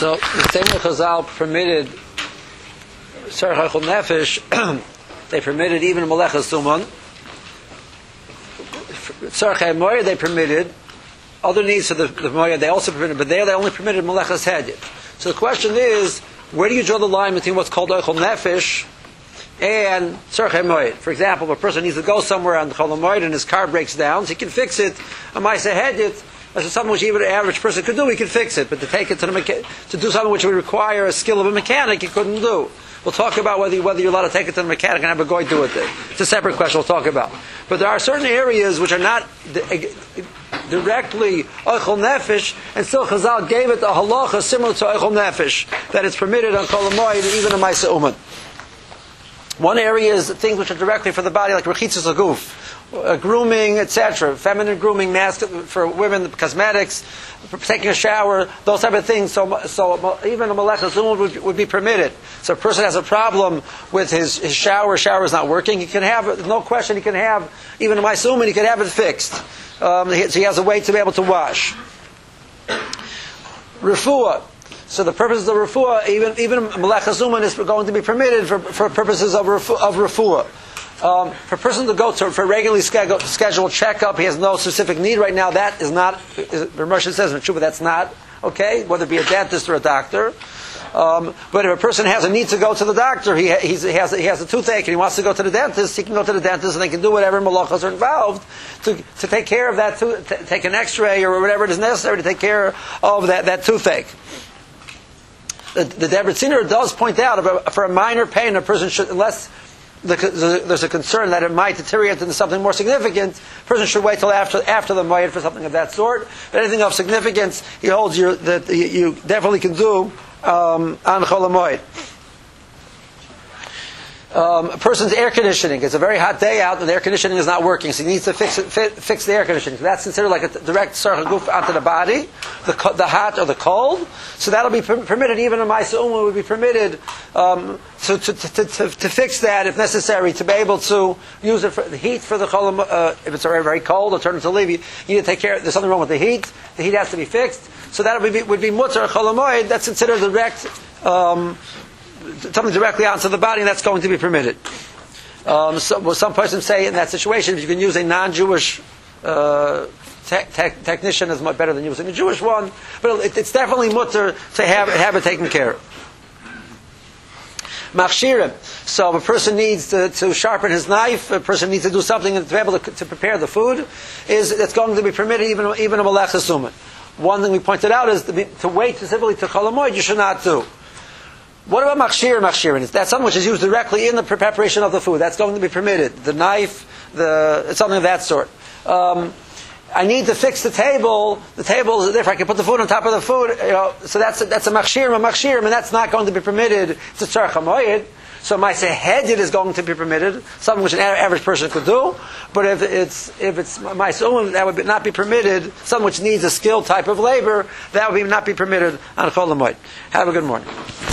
So the same way Chazal permitted Tzarech Eichel Nefesh, they permitted even Melechas Suman. Tzarech HaMoyer they permitted. Other needs for the Moyer they also permitted, but there they only permitted Melechas Hedjit. So the question is, where do you draw the line between what's called Eichel Nefesh and Tzarech HaMoyer? For example, if a person needs to go somewhere on the Chol HaMoyer and his car breaks down, so he can fix it on Ma'aseh Hedjit. That's something which even an average person could do. He could fix it, but to take it to to do something which would require a skill of a mechanic, he couldn't do. We'll talk about whether you're allowed to take it to the mechanic and have a guy do it. It's a separate question we'll talk about. But there are certain areas which are not directly Eichel Nefesh, and still Chazal gave it a halacha similar to Eichel Nefesh, that it's permitted on Kol HaMoed and even on Ma'aseh Uman. One area is things which are directly for the body, like Rechitzas HaGuf, grooming, etc., feminine grooming, mask for women, cosmetics, taking a shower, those type of things. So even a Melechas Suman would be permitted. So if a person has a problem with his shower is not working, he can have, no question, he can have, even a Ma'aseh Uman, he can have it fixed. So he has a way to be able to wash. Refuah. So the purposes of refuah, even Melechas Suman is going to be permitted for purposes of refuah. For a person to go for a regularly scheduled checkup, he has no specific need right now. That is not, Ramesh says in Tshuva, that's not okay, whether it be a dentist or a doctor. But if a person has a need to go to the doctor, he has a toothache and he wants to go to the dentist, he can go to the dentist and they can do whatever malachas are involved to take care of that, take an x-ray or whatever it is necessary to take care of that toothache. The Deborah Tziner does point out for a minor pain, a person should, unless there's a concern that it might deteriorate into something more significant, a person should wait till after the Moed for something of that sort. But anything of significance, he holds that you definitely can do on Chol HaMoed. A person's air conditioning. It's a very hot day out and the air conditioning is not working, so he needs to fix the air conditioning. So that's considered like a direct Tzarech HaGuf onto the body, the hot or the cold. So that'll be permitted. Even a Ma'aseh Uman would be permitted to fix that if necessary, to be able to use it for the heat for the Chol HaMoed. If it's already very cold, alternatively, you need to take care. There's something wrong with the heat. The heat has to be fixed. So that would be mutar Chol HaMoed. That's considered direct. Something directly onto the body, and that's going to be permitted. Some persons say in that situation, if you can use a non-Jewish technician, is much better than using a Jewish one. But it's definitely mutter to have it taken care of. Machshirim. So if a person needs to sharpen his knife, a person needs to do something to be able to prepare the food, it's going to be permitted even a Melechas Suman. One thing we pointed out is to wait specifically to Chol HaMoed, you should not do. What about machshirin? That's something which is used directly in the preparation of the food. That's going to be permitted. The knife, it's something of that sort. I need to fix the table. The table is different. I can put the food on top of the food. So that's a machshirim, and that's not going to be permitted. It's a Tzarech HaMoed. So Ma'aseh Hedjit is going to be permitted, something which an average person could do. But if it's Ma'aseh Uman, that would not be permitted. Something which needs a skilled type of labor, that would not be permitted on Chol HaMoed. Have a good morning.